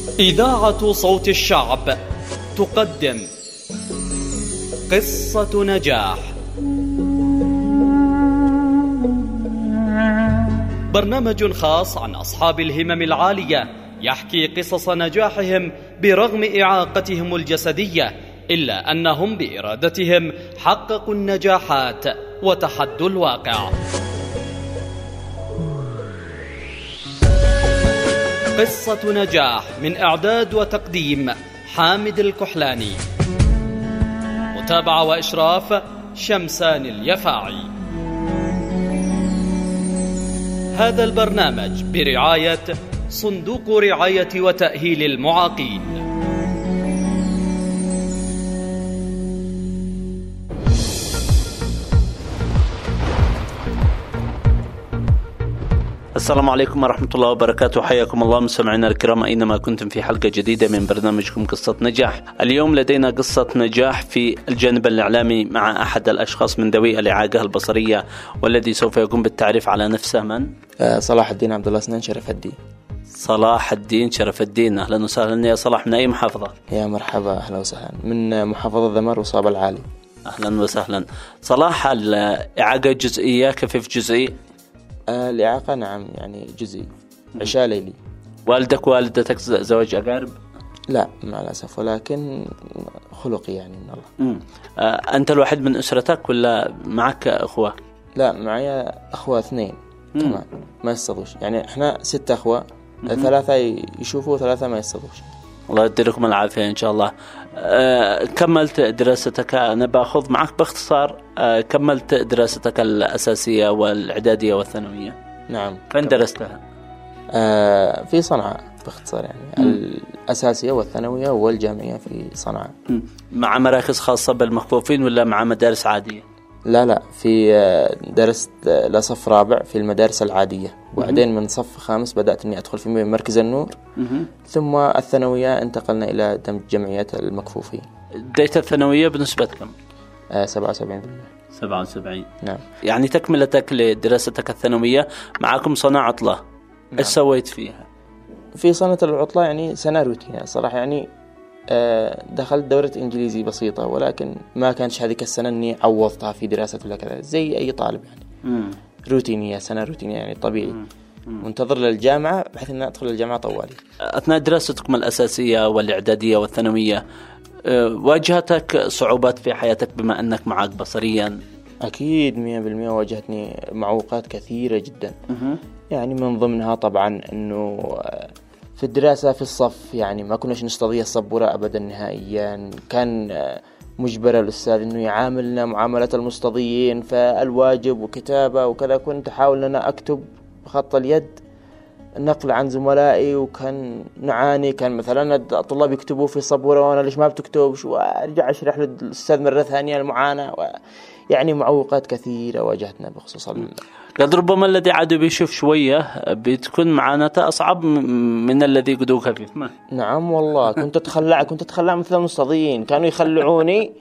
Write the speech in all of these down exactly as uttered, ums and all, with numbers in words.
إذاعة صوت الشعب تقدم قصة نجاح، برنامج خاص عن أصحاب الهمم العالية يحكي قصص نجاحهم برغم إعاقتهم الجسدية، إلا أنهم بإرادتهم حققوا النجاحات وتحدوا الواقع. قصة نجاح من إعداد وتقديم حامد الكحلاني، متابعة وإشراف شمسان اليفاعي. هذا البرنامج برعاية صندوق رعاية وتأهيل المعاقين. السلام عليكم ورحمة الله وبركاته، حياكم الله مستمعينا الكرام أينما كنتم في حلقة جديدة من برنامجكم قصة نجاح. اليوم لدينا قصة نجاح في الجانب الإعلامي مع أحد الأشخاص من ذوي الإعاقة البصرية، والذي سوف يقوم بالتعريف على نفسه. من؟ صلاح الدين عبد الله سنان شرف الدين. صلاح الدين شرف الدين، أهلا وسهلا يا صلاح. من أي محافظة؟ يا مرحبا، أهلا وسهلا، من محافظة ذمر وصاب العالي. أهلا وسهلا. صلاح، الإعاقة جزئية كيف جزئي؟ آه الإعاقة نعم يعني جزئي، عشاء ليلي. والدك ووالدتك زوج أقارب؟ لا مع الأسف، ولكن خلقي يعني من الله. آه أنت الوحيد من أسرتك ولا معك أخوة؟ لا معي أخوة اثنين كمان ما يستطيعوش، يعني إحنا ستة أخوة، ثلاثة يشوفوا وثلاثة ما يستطيعوش. الله يديلكم العافية إن شاء الله. أه كملت دراستك، أنا بأخذ معك باختصار، أه كملت دراستك الأساسية والإعدادية والثانوية. نعم. فين درستها؟ أه في صنعاء باختصار، يعني م. الأساسية والثانوية والجامعية في صنعاء. م. مع مراكز خاصة بالمكفوفين ولا مع مدارس عادية؟ لا لا، في درست لصف رابع في المدارس العادية، وبعدين من صف خامس بدأت إني أدخل في مركز النور، مم. ثم الثانوية انتقلنا إلى دمج جمعيات المكفوفين. بداية الثانوية بنسبة كم؟ آه سبعة وسبعين بالمئة. سبعة وسبعين. نعم. يعني تكملتك لدراستك الثانوية معكم سنة عطلة. نعم. إيش سويت فيها؟ في سنة العطلة يعني سنة روتينية صراحة، يعني دخلت دورة إنجليزي بسيطة، ولكن ما كانش هذيك السنة إني عوضتها في دراسة ولا كذا زي أي طالب يعني. مم. روتينية، سنة روتينية يعني طبيعي. مم. مم. منتظر للجامعة بحيث أن أدخل الجامعة طوالي. أثناء دراستكم الأساسية والإعدادية والثانوية واجهتك صعوبات في حياتك بما أنك معك بصريا؟ أكيد مية بالمية واجهتني معوقات كثيرة جدا. مم. يعني من ضمنها طبعا أنه في الدراسة في الصف يعني ما كناش نستطيع السبورة أبدا نهائيا، كان مجبر الأستاذ أنه يعاملنا معاملة المستضيين، فالواجب وكتابة وكذا كنت أحاول أن أكتب بخط اليد نقل عن زملائي، وكان نعاني، كان مثلا الطلاب يكتبوا في السبورة وأنا ليش ما بتكتبش، وأرجع أشرح للأستاذ مرة ثانية المعاناة، يعني معوقات كثيرة واجهتنا بخصوص قد ربما الذي عاد بيشوف شوية بتكون معاناته أصعب من الذي قدوه خفيف. ما نعم والله كنت أتخلع كنت أتخلع مثل المستضيين، كانوا يخلعوني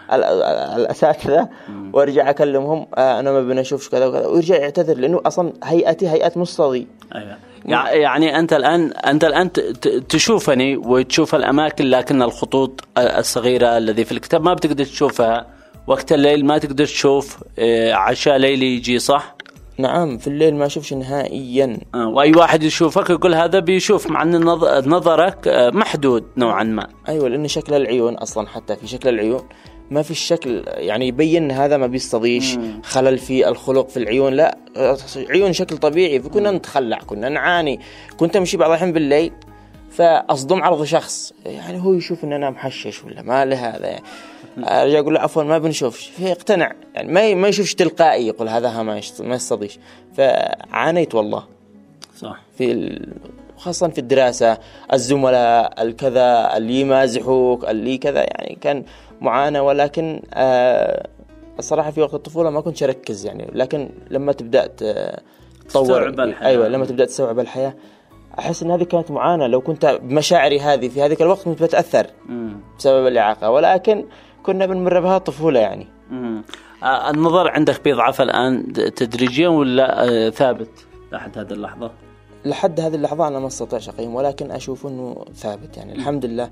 الأساتذة وارجع أكلمهم أنا ما بنشوفش كذا وكذا، ويرجع يعتذر لأنه أصلا هيئتي هيئة مستضي. أيوة. يعني أنت الآن أنت الآن تشوفني وتشوف الأماكن، لكن الخطوط الصغيرة الذي في الكتاب ما بتقدر تشوفها، وقت الليل ما تقدر تشوف، عشاء ليلي يجي صح؟ نعم في الليل ما أشوفش نهائيا. آه وأي واحد يشوفك يقول هذا بيشوف، مع أن نظرك محدود نوعا ما. أيوة لأن شكل العيون أصلا، حتى في شكل العيون ما في الشكل يعني يبين هذا ما بيستضيش مم. خلل في الخلق في العيون، لا عيون شكل طبيعي، فكنا نتخلع كنا نعاني. كنت أمشي بعض الأحيان بالليل فأصدم عرض شخص، يعني هو يشوف أن أنا محشش ولا ما لهذا، يعني أرجع أقول له عفوا ما بنشوفش، فيقتنع يعني ما ما يشوفش تلقائي، يقول هذا ما ما يستضيش. فعانيت والله صح في خاصة في الدراسة، الزملاء الكذا اللي يمازحوك اللي كذا، يعني كان معاناة. ولكن آه الصراحة في وقت الطفولة ما كنت أركز يعني، لكن لما تبدأ تطور أيوة لما تبدأ تستوعب الحياة أحس أن هذه كانت معاناة. لو كنت بمشاعري هذه في هذيك الوقت كنت بتأثر مم. بسبب الإعاقة، ولكن كنا بنمر بها الطفولة يعني. آه النظر عندك بيضعف الآن تدريجيا ولا آه ثابت لحد هذه اللحظة؟ لحد هذه اللحظة أنا ما استطيع أقيم، ولكن أشوف أنه ثابت يعني الحمد لله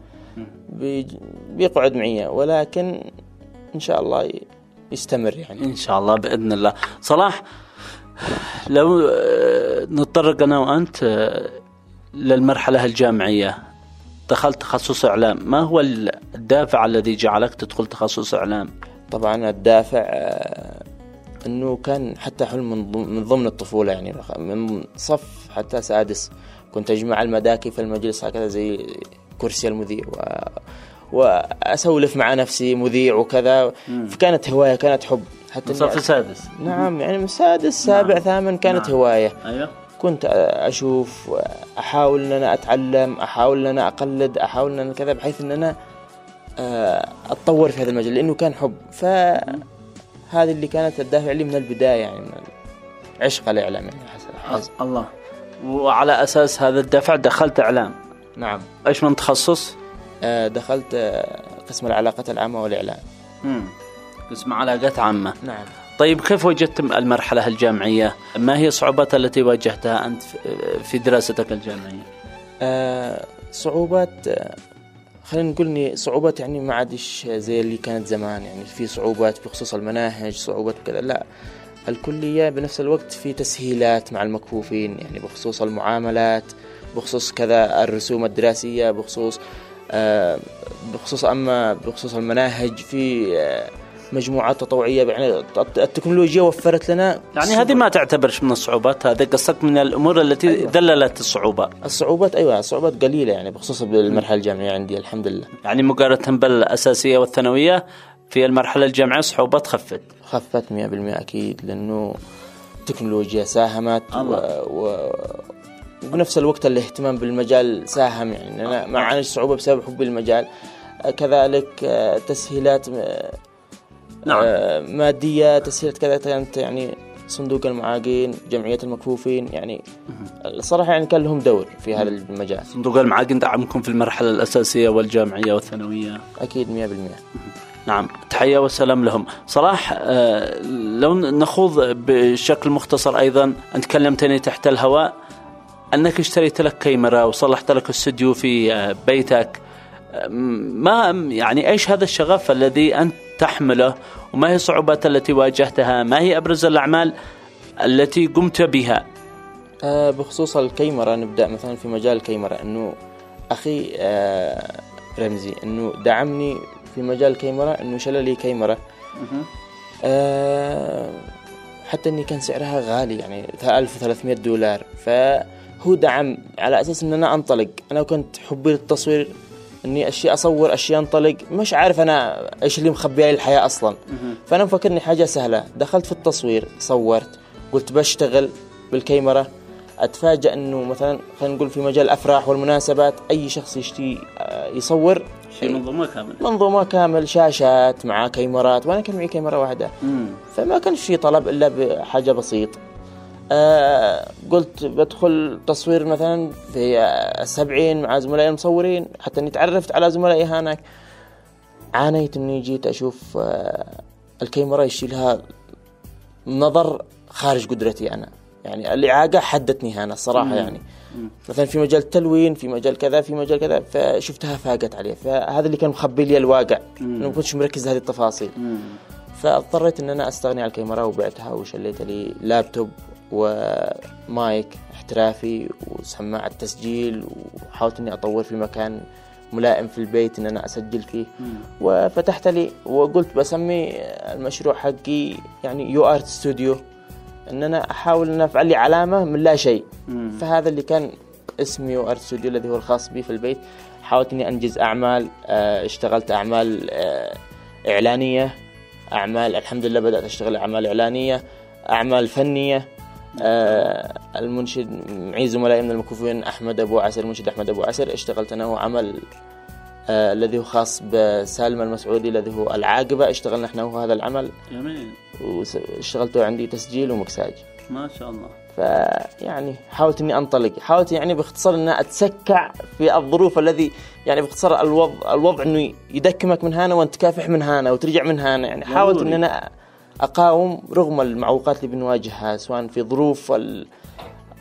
بيقعد معي، ولكن إن شاء الله يستمر يعني إن شاء الله بإذن الله. صلاح، لو نتطرق أنا وأنت للمرحلة الجامعية، دخلت تخصص إعلام، ما هو الدافع الذي جعلك تدخل تخصص إعلام؟ طبعا الدافع أنه كان حتى حلم من ضمن الطفولة، يعني من صف حتى سادس كنت أجمع المداكي في المجلس هكذا زي كرسي المذيع و... وأسولف مع نفسي مذيع وكذا. مم. فكانت هواية، كانت حب حتى صف السادس. نعم يعني من سادس سابع نعم. ثامن كانت نعم. هواية. أيوة. كنت أشوف، أحاول أن أنا أتعلم، أحاول أن أنا أقلد، أحاول أن أنا كذا، بحيث أن أنا أتطور في هذا المجال، لأنه كان حب. فهذه اللي كانت الدافع لي من البداية، يعني من عشق الإعلام يعني حسن. الله. وعلى أساس هذا الدافع دخلت إعلام. نعم. إيش من تخصص؟ دخلت قسم العلاقات العامة والإعلام. امم قسم علاقات عامة. نعم. طيب، كيف وجدت المرحلة الجامعية؟ ما هي الصعوبات التي واجهتها أنت في دراستك الجامعية؟ آه صعوبات، خلينا نقول صعوبات يعني ما عادش زي اللي كانت زمان، يعني في صعوبات بخصوص المناهج، صعوبات كذا. لا، الكلية بنفس الوقت في تسهيلات مع المكفوفين، يعني بخصوص المعاملات، بخصوص كذا الرسوم الدراسية، بخصوص آه بخصوص أما بخصوص المناهج في آه مجموعات تطوعية. يعني التكنولوجيا وفرت لنا يعني هذه ما تعتبرش من الصعوبات، هذا قصدك من الأمور التي أيوة. دللت الصعوبات. الصعوبات أيوة الصعوبات قليلة يعني بخصوص بالمرحلة الجامعية عندي الحمد لله. يعني مقارنة بالأساسية والثانوية في المرحلة الجامعية صعوبات خفت خفت مئة بالمئة أكيد، لأنه التكنولوجيا ساهمت و... و... وبنفس الوقت الاهتمام بالمجال ساهم. يعني أنا ما عانيت صعوبة بسبب حب المجال. كذلك تسهيلات نعم. مادية، تسهيلات كذا كانت، يعني صندوق المعاقين، جمعية المكفوفين، يعني الصراحة يعني كان لهم دور في هذا المجال. صندوق المعاقين دعمكم في المرحلة الأساسية والجامعية والثانوية أكيد مئة بالمئة. نعم، تحية وسلام لهم. صلاح، لو نخوض بشكل مختصر أيضا، أنت كلمتني تحت الهواء أنك اشتريت لك كاميرا وصلحت لك استوديو في بيتك. ما يعني إيش هذا الشغف الذي أنت تحمله، وما هي الصعوبات التي واجهتها؟ ما هي أبرز الأعمال التي قمت بها؟ أه بخصوص الكاميرا، نبدأ مثلا في مجال الكاميرا، أنه أخي أه رمزي أنه دعمني في مجال الكاميرا، أنه شل لي كاميرا أه حتى أني كان سعرها غالي، يعني ألف وثلاثمائة دولار، فهو دعم على أساس أن أنا أنطلق. أنا كنت حبي للتصوير، اني اشياء اصور اشياء انطلق، مش عارف انا ايش اللي مخبي لي الحياه اصلا. فانا مفكرني حاجه سهله، دخلت في التصوير، صورت، قلت بشتغل بالكاميرا. اتفاجئ انه مثلا خلينا نقول في مجال الافراح والمناسبات اي شخص يشتي يصور شيء منظومه كامل منظومه كامل شاشات مع كاميرات، وانا كان معي كاميرا واحده. مم. فما كان في طلب الا بحاجه بسيط. آه قلت بدخل تصوير مثلا في السبعين مع زملائي المصورين، حتى اني تعرفت على زملائي هناك. عانيت اني جيت اشوف آه الكاميرا يشيلها نظر خارج قدرتي انا، يعني الإعاقة حدتني هنا الصراحة. مم. يعني مم. مثلا في مجال التلوين، في مجال كذا، في مجال كذا، فشفتها فاقت عليه. فهذا اللي كان مخبي لي الواقع، انا ما كنتش مركز هذه التفاصيل. مم. فاضطريت ان انا استغني عن الكاميرا وبعتها، وشليت لي لابتوب ومايك احترافي وسماعة تسجيل، وحاولت اني اطور في مكان ملائم في البيت ان انا اسجل فيه. مم. وفتحت لي وقلت بسمي المشروع حقي يعني يو ارت ستوديو، ان انا احاول ان افعل لي علامة من لا شيء. مم. فهذا اللي كان اسمي يو ارت ستوديو الذي هو الخاص بي في البيت. حاولت اني انجز اعمال، اشتغلت اعمال اعلانية، اعمال الحمد لله بدأت اشتغل اعمال اعلانية، اعمال فنية. آه المنشد معي زملائي من المكفوفين أحمد أبو عسر، المنشد أحمد أبو عسر، اشتغلت أنا وعمل آه الذي هو خاص بسالم المسعودي الذي هو العاقبة، اشتغلنا احنا وهذا العمل. جميل. واشتغلت عندي تسجيل ومكساج. ما شاء الله. فيعني حاولت اني انطلق، حاولت يعني باختصار ان اتسكع في الظروف الذي يعني باختصار الوضع الوضع انه يدكمك من هنا وانت كافح من هنا وترجع من هنا. يعني حاولت ان انا أقاوم رغم المعوقات اللي بنواجهها، سواء في ظروف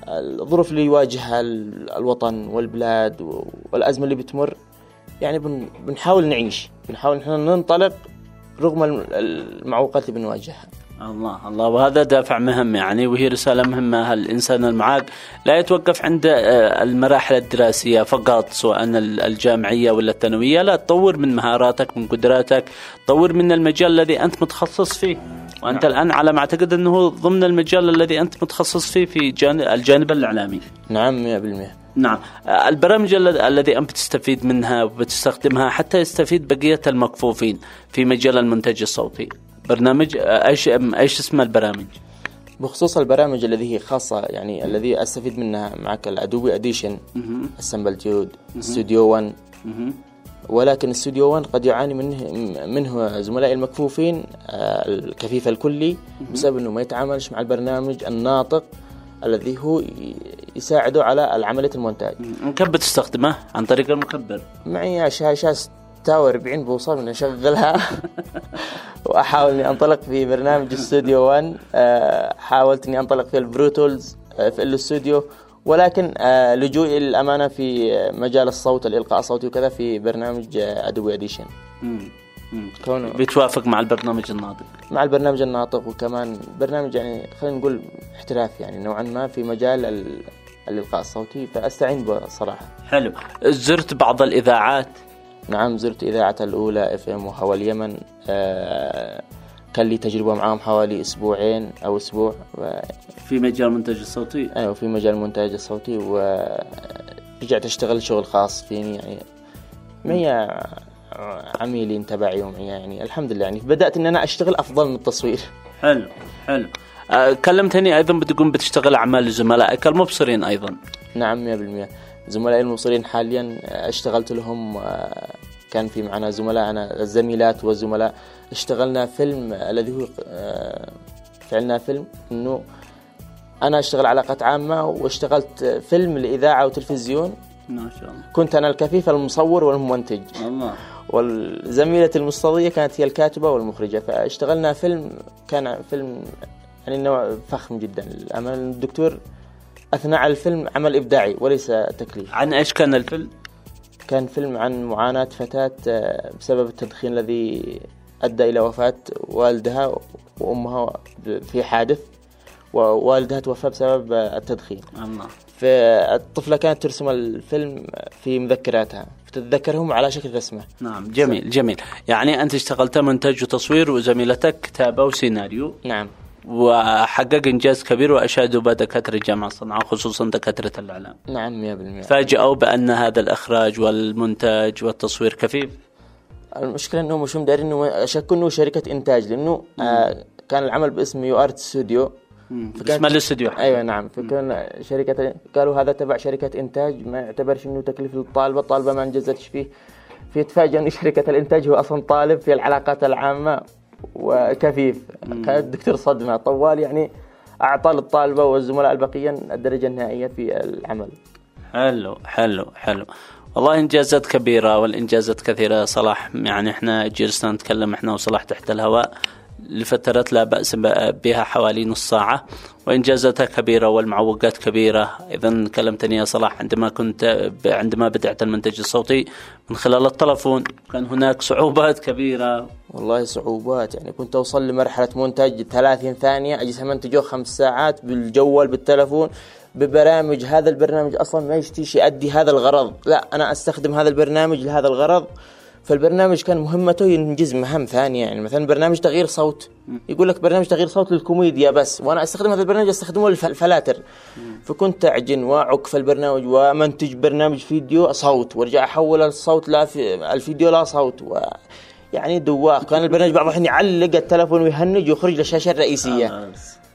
الظروف اللي يواجهها الوطن والبلاد والأزمة اللي بتمر، يعني بنحاول نعيش، بنحاول نحن ننطلق رغم المعوقات اللي بنواجهها. الله الله، وهذا دافع مهم يعني، وهي رسالة مهمة. الإنسان المعاق لا يتوقف عند المراحل الدراسية فقط، سواء الجامعية ولا الثانوية، لا، تطور من مهاراتك، من قدراتك، تطور من المجال الذي أنت متخصص فيه. وأنت نعم. الآن على ما أعتقد أنه ضمن المجال الذي أنت متخصص فيه في جانب الجانب الإعلامي. نعم مئة بالمئة. نعم. البرامج الذي أنت بتستفيد منها وبتستخدمها حتى يستفيد بقية المكفوفين في مجال المونتاج الصوتي، برنامج ايش ايش اسم البرامج؟ بخصوص البرامج الذي هي خاصة يعني الذي استفيد منها معك الادوبي اديشن، السمبلتيود، استوديو ون، ولكن استوديو ون قد يعاني منه منه زملائي المكفوفين الكفيف الكلي بسبب انه ما يتعاملش مع البرنامج الناطق الذي هو يساعده على عملية المونتاج. كيف بتستخدمه؟ عن طريق المكبر. معي شاشة ستة وأربعين بوصة من أشغلها وأحاول أني أنطلق في برنامج استوديو ون. حاولت أني أنطلق في البروتولز في الاستوديو، ولكن لجوئي للأمانة في مجال الصوت، الإلقاء الصوتي وكذا، في برنامج أدوبي أديشن. كونه بيتوافق مع البرنامج الناطق مع البرنامج الناطق وكمان برنامج يعني خلينا نقول احترافي يعني نوعا ما في مجال الإلقاء الصوتي، فأستعين به صراحة. حلو. زرت بعض الإذاعات؟ نعم، زرت إذاعة الأولى إف إم وهوا اليمن. آه كان لي تجربة معهم حوالي أسبوعين أو أسبوع و... في مجال المونتاج الصوتي. أيوة في مجال المونتاج الصوتي، ورجعت أشتغل شغل خاص فيني يعني مية عميلين تبعيهم يعني الحمد لله، يعني بدأت إن أنا أشتغل أفضل من التصوير. حلو حلو. أه كلمتني أيضا بتقوم بتشتغل أعمال زملائك المبصرين أيضا؟ نعم مية بالمية. زملائي المبصرين حاليا اشتغلت لهم، كان في معنا زملائنا الزميلات والزملاء، اشتغلنا فيلم الذي هو فعلنا فيلم إنه أنا أشتغل علاقات عامة، واشتغلت فيلم لإذاعة وتلفزيون. ما شاء الله. كنت أنا الكفيف المصور والمنتج. الله. والزميلة المصطفية كانت هي الكاتبة والمخرجة، فاشتغلنا فيلم كان فيلم يعني نوع فخم جدا الأمانة. الدكتور أثناء على الفيلم عمل إبداعي وليس تكليف. عن إيش كان الفيلم؟ كان فيلم عن معاناة فتاة بسبب التدخين الذي أدى إلى وفاة والدها وأمها في حادث، ووالدها توفى بسبب التدخين. الله. فالطفلة كانت ترسم الفيلم في مذكراتها فتتذكرهم على شكل رسمة. نعم جميل جميل. يعني أنت اشتغلت مونتاج وتصوير، وزميلتك كتابة وسيناريو. نعم. وحقق إنجاز كبير وأشادوا به دكاترة جامعة صنعاء خصوصا دكاترة الإعلام. نعم مية بالمية. فاجأوا بأن هذا الإخراج والمونتاج والتصوير كفيف. المشكلة إنه مش مدارين إنه شكوا إنه شركة إنتاج، لأنه آه كان العمل باسم يو آرت ستوديو. اسم الاستوديو. أيوة نعم. فكان شركة قالوا هذا تبع شركة إنتاج، ما يعتبرش إنه تكليف للطالبة، الطالبة ما انجزتش فيه. في تفاجأ إن شركة الإنتاج هو أصلا طالب في العلاقات العامة وكفيف. كان الدكتور صدمة طوال يعني أعطى للطالبة والزملاء البقيين الدرجة النهائية في العمل. حلو حلو حلو. والله إنجازات كبيرة والإنجازات كثيرة صلاح. يعني إحنا جلسنا نتكلم إحنا وصلاح تحت الهواء لفترات لا بأس بها حوالي نص ساعة، وإنجازاتها كبيرة والمعوقات كبيرة. إذن كلمتني يا صلاح عندما كنت عندما بدأت المنتج الصوتي من خلال التلفون، كان هناك صعوبات كبيرة. والله صعوبات، يعني كنت أوصل لمرحلة مونتاج ثلاثين ثانية أجلس منتجه خمس ساعات بالجوال بالتلفون ببرامج. هذا البرنامج أصلا ما يشتيش يؤدي هذا الغرض، لا أنا أستخدم هذا البرنامج لهذا الغرض. فالبرنامج كان مهمته ينجز مهام ثانية، يعني مثلا برنامج تغيير صوت، يقول لك برنامج تغيير صوت للكوميديا بس، وأنا أستخدم هذا البرنامج أستخدمه للفلاتر. فكنت أعجن وأعك في البرنامج ومنتج برنامج فيديو صوت وارجع أحول الصوت لا في الفيديو لا صوت و... يعني دواء. كان البرنامج بعض الحين يعلق التلفون ويهنج ويخرج للشاشة الرئيسية.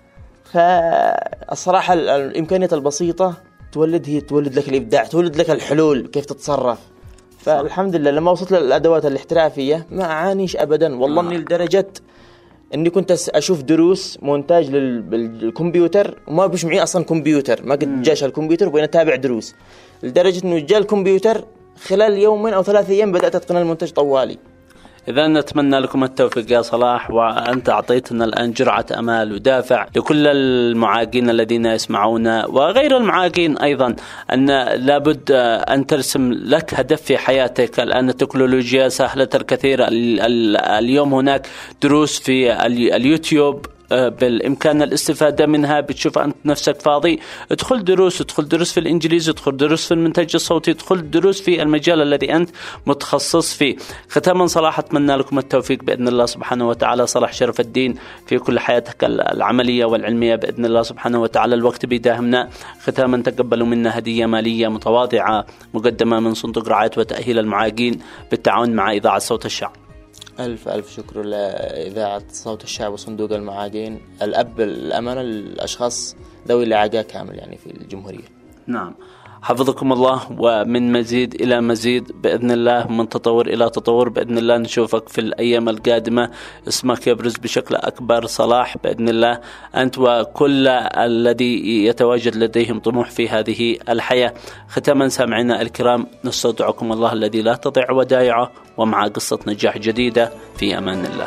فالصراحة الإمكانيات البسيطة تولد هي تولد لك الإبداع، تولد لك الحلول كيف تتصرف. فالحمد لله لما وصلت للأدوات الاحترافية ما أعانيش أبدا والله. من لدرجة أني كنت أشوف دروس مونتاج للكمبيوتر وما بش معي أصلا كمبيوتر، ما قد جاش الكمبيوتر وبين أتابع دروس، لدرجة أنه جاء الكمبيوتر خلال يومين أو ثلاثة أيام بدأت أتقن المونتاج طوالي. إذا نتمنى لكم التوفيق يا صلاح، وأنت أعطيتنا الآن جرعة أمال ودافع لكل المعاقين الذين يسمعون وغير المعاقين أيضا، أن لابد أن ترسم لك هدف في حياتك. الآن التكنولوجيا سهلت الكثير، اليوم هناك دروس في اليوتيوب بالإمكان الاستفادة منها. بتشوف أنت نفسك فاضي، ادخل دروس، ادخل دروس في الإنجليزي، ادخل دروس في المونتاج الصوتي، ادخل دروس في المجال الذي أنت متخصص فيه. ختاما صلاح، أتمنى لكم التوفيق بإذن الله سبحانه وتعالى. صلاح شرف الدين، في كل حياتك العملية والعلمية بإذن الله سبحانه وتعالى. الوقت بيداهمنا. ختاما تقبلوا منا هدية مالية متواضعة مقدمة من صندوق رعاية وتأهيل المعاقين بالتعاون مع إذاعة صوت الشعب. ألف ألف شكر لإذاعة صوت الشعب وصندوق المعاقين، الأب الأمانة الأشخاص ذوي الإعاقة كامل يعني في الجمهورية. نعم، حفظكم الله، ومن مزيد إلى مزيد بإذن الله، من تطور إلى تطور بإذن الله. نشوفك في الأيام القادمة اسمك يبرز بشكل أكبر صلاح بإذن الله، أنت وكل الذي يتواجد لديهم طموح في هذه الحياة. ختاما سامعينا الكرام، نستودعكم الله الذي لا تضيع ودائعه، ومع قصة نجاح جديدة في أمان الله.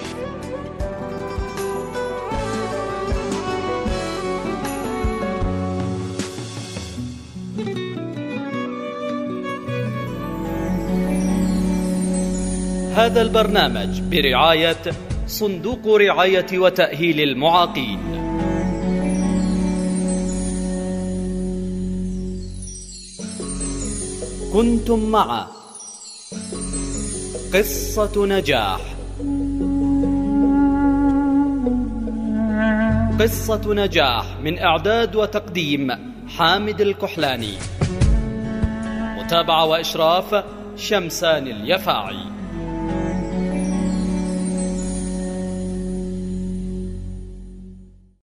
هذا البرنامج برعاية صندوق رعاية وتأهيل المعاقين. كنتم مع قصة نجاح. قصة نجاح من إعداد وتقديم حامد الكحلاني، متابعة وإشراف شمسان اليفاعي.